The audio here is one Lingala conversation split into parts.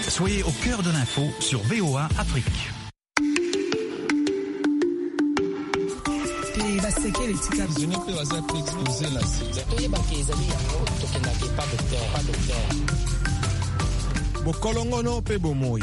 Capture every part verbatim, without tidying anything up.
Soyez au cœur de l'info sur V O A Afrique. Bokolongono pe bomoi.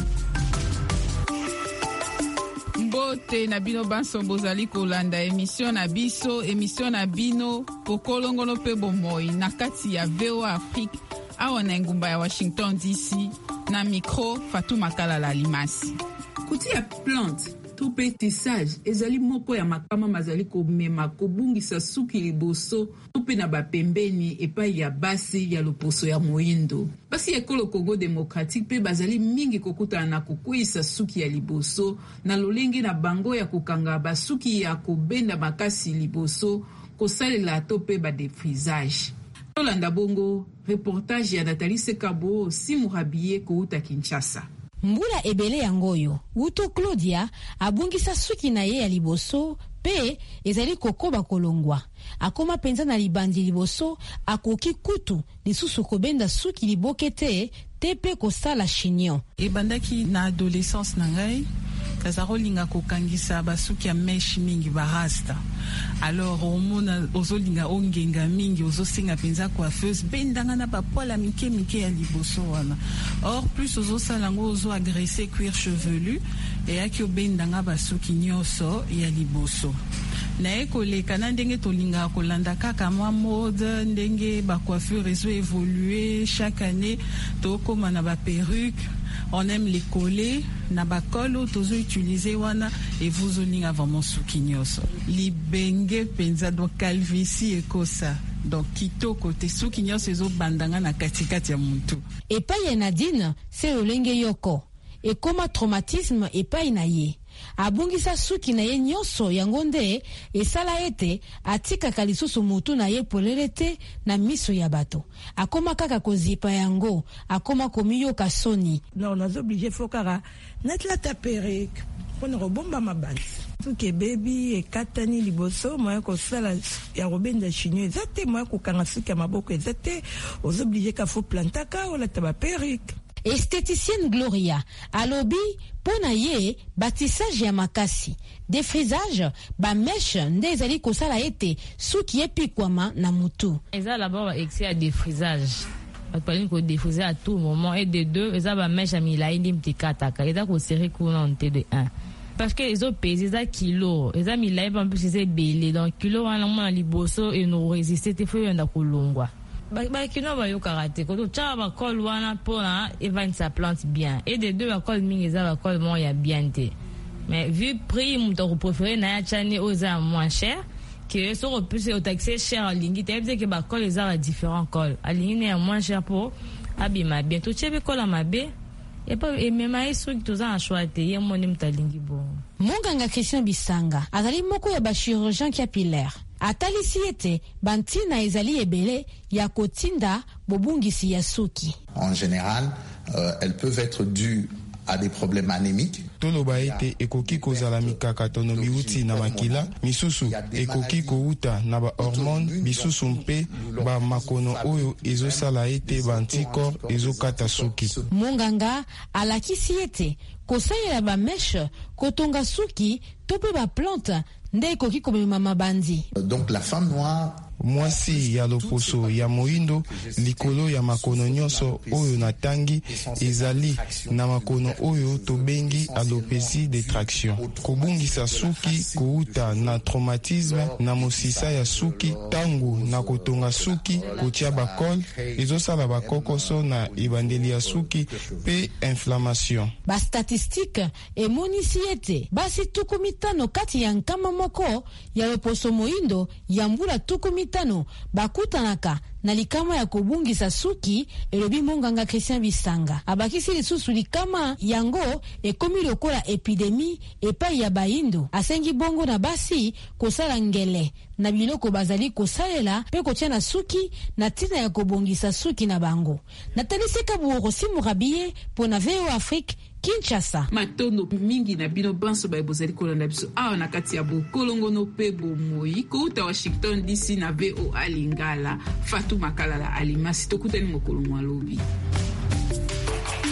Mbote na bino banso bozali kolanda émission na biso émission na bino bokolongono pe bomoi na kati ya V O A Afrique awa na ngumba ya Washington D C na micro Fatou Makalala Alimasi. Kuti ya plante to pe tissage ezali moko ya makama mazali komema kobungisa suki liboso to pe na bapembeni epai ya basi ya loposo ya moyindo. Basi ekolo Congo démocratique pe bazali mingi kokutana na kokwisa suki ya liboso na lolengi na bango ya kokanga basuki ya kobenda makasi liboso kosalela to pe ba defrisage. Olanda bongo reportage ya Nathalie Sekabo Simu Habie kouta Kinshasa. Mbula ebele yangoyo Uto Claudia abungisa suki na ye ya liboso pe ezali kokoba kolongwa akoma penza na libandi liboso akoki kutu lisusu kobenda suki libokete tepe kosala chignon. Ebandaki na adolescence na ngai kazaro linga kokangisa basuki ya mesh mingi barasta. Alors omona ozolinga ongenga mingi ozosenga penza coiffeuse bendanga na bapola mike mike ya liboso wana. Or plus ozosala ngo ozo agresser cuir chevelu et aki obendanga basuki nyoso ya liboso. Na ekoleka na ndenge tolinga kolanda kaka mwa mode ndenge ba coiffure ezo évoluer chaque année tokoma na ba perruque. On aime les coller na ba colo tozo utiliser wana et vous olinga vraiment suki nyoso libenge penza donc calvitie ekosa donc kitoko te suki nyoso ezo bandanga na katikati ya muntu. Epai ya Nadine se olenge yoko ekoma traumatisme epai na ye abungisa suki na ye nyoso yango nde esala ete atikaka lisusu mutu na ye polele te na miso ya bato akoma kaka kozipa yango akoma komiyoka soni. Non, on a obligé fokara net la taperique on robomba mabali suki baby e katani liboso moya kosala ya robenda chignon ezate moya kokanga suki ya maboko ezate aux obligé ka fo plantaka ola taba perique. Esthéticienne Gloria alobi pona ye batissage ya makasi défrisage ba mèche nde ezali kosala ete suki epikwama na mutu. Eza d'abord excès à défrisage. Parce qu'on défrise à tout moment et de deux eza ba mèche amila indi mtikataka eza ko serrer kuna onte de un. Parce que les autres pèsent des kilos, les amis là ils vont plus c'est belé donc kilo wana mona liboso et nous résister te faut yenda kolongwa. Bah, qui n'a pas eu karaté. Quand tu as un col ou un apona, il va sa plante bien. Et des deux, un col ming, ils ont un col moins bien. Mais vu le prix, mon préféré, n'a chani aux armes moins cher, que sur le plus au taxé cher en ligne. Tu as dit que le col, ils ont différents cols. En ligne, il est moins cher pour abîmer. Bientôt, tu as vu col à ma baie. Et pas, et même à ce que tu as un choix, tu as mon nom talingi bon. Monganga Christian Bisanga, azali moko ya ba chirurgien capillaire. Atalisi ete bantina ezali ebele ya kotinda bobungisi ya suki. En général, euh, elles peuvent être dues à des problèmes anémiques. Toloba ete ekoki kozala mikaka tono biuti na makila, misusu ekoki kouta na ba hormone, bisusu mpe ba makono oyo ezosala ete ba anticorps ezokata suki. Monganga alakisi ete kosalela ba mèche kotonga suki tope ba plante nde ekoki komema mabandi. Donc la femme noire mwasi ya loposo ya moindo likolo ya makono nyonso oyo na tangi ezali na makono oyo tobengi alopecia de traction. Kobungisa suki kouta na traumatisme na mosisa ya suki tangu na kotonga suki kotia bakol ezosala bakokoso na ebandeli ya suki pe inflammation. Ba statistique emonisi ete basi tuku mitano kati ya nkama moko ya loposo moindo ya mbula tuku mitano bakutanaka na likama ya kobungisa suki elobi Monganga Christian Bisanga. Abakisi lisusu likama yango ekomi lokola epidemi epai ya baindo. Asengi bongo na basi kosala ngele na biloko bazali kosalela pe kotia na suki na tina ya kobongisa suki na bango. Nathalie Sekabo Simu Habie pona V O A Afrique Kinshasa. Matondo mingi na bino banso ba bozali kolanda biso awa na kati ya bokolongono pe bomoi kouta Washington D C na V O A Lingala Fatou Makalala Alimasi tokutani mokolo mwalobi.